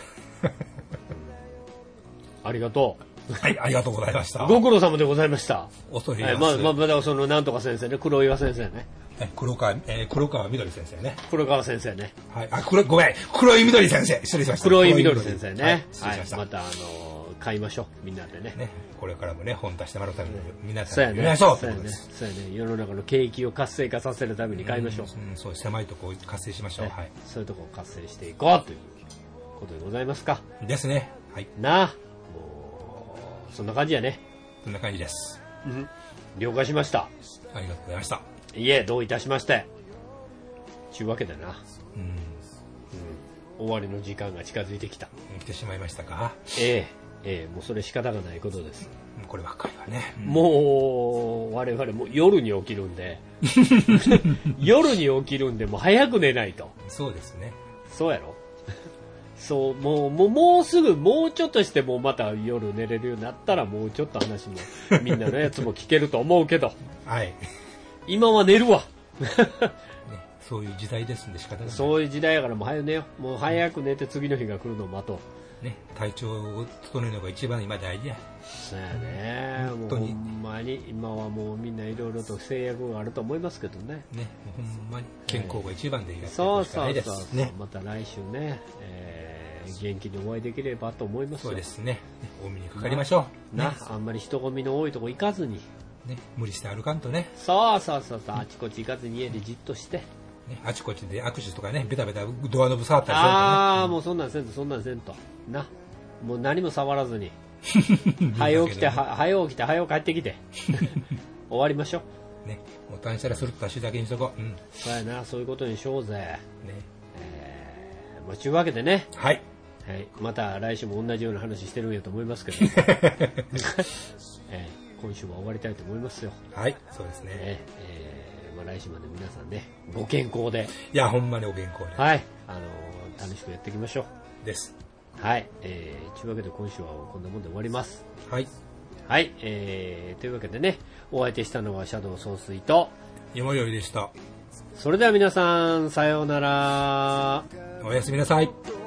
ありがとう。はい、ありがとうございました。 ご苦労様でございました。 恐れ入ります。 はい、まあ、まあ、まだその、なんとか先生ね、黒岩先生ね。 黒川、えー、黒川みどり先生ね。 黒川先生ね。 はい、あ、黒、ごめん、黒いみどり先生。失礼しました。 黒いみどり先生ね。はい、 失礼しました。 はい、また、あのー、買いましょう。みんなでね。 ね、これからもね、本出してもらうために、みんなでそうやね。 ましょう。 そうやね。そうやね。世の中の景気を活性化させるために買いましょう。 うん、そう、狭いとこを活性しましょう。はい。 そういうとこを活性していこうということでございますか。 ですね。はい。 なあ。そんな感じやね。 そんな感じです。 うん。了解しました。 ありがとうございました。 いえ、どういたしまして。ちゅうわけでな。うん。うん。終わりの時間が近づいてきた。 来てしまいましたか。 ええ、ええ、もうそれ仕方がないことです。 こればっかりはね。 うん、もう、我々も夜に起きるんで。夜に起きるんで、もう早く寝ないと。 そうですね。 そうやろ。そう、もう、もう、もうすぐ、もうちょっとして、もうまた夜寝れるようになったら、もうちょっと話も、みんなのやつも聞けると思うけど。 はい。 今は寝るわ。 ね、そういう時代ですんで仕方ない。 そういう時代やからもう早く寝よう。もう早く寝て次の日が来るのを待とう。 ね、体調を整えるのが一番今大事や。 そうやね。もうほんまに、今はもうみんないろいろと制約があると思いますけどね。 ね、もうほんまに健康が一番でいいやつそうそうそう。 ね、 また来週ね、えー元気にお会いできればと思いますよ。 そうですね。お目にかかりましょう。な、ね、あんまり人混みの多いとこ行かずに。 ね、無理して歩かんとね。 そうそうそうそう、あちこち行かずに家でじっとして。 ね、あちこちで握手とかね、ベタベタドアノブ触ったりするとね。 ああ、もうそんなんせんと、そんなんせんと。な。もう何も触らずに。早起きて、は早起きて、早帰ってきて。終わりましょう。ね、もう単車らすると足だけにしとこう。うん。 そうやな、そういうことにしようぜ。ね。えー、まあ、ちゅうわけでね。 はい。 はい、また来週も同じような話してるんやと思いますけど、えー、今週は終わりたいと思いますよ。 はい、そうですね。 えーまあ、来週まで皆さんね、ご健康で。 いや、ほんまにご健康で。 はい、あのー、楽しくやっていきましょう。です。 はい、えー、というわけで今週はこんなもんで終わります。 はい。 はい、えー、というわけでね、お相手したのはシャドウ総帥と、 よもよいでした。 それでは皆さん、さようなら。 おやすみなさい。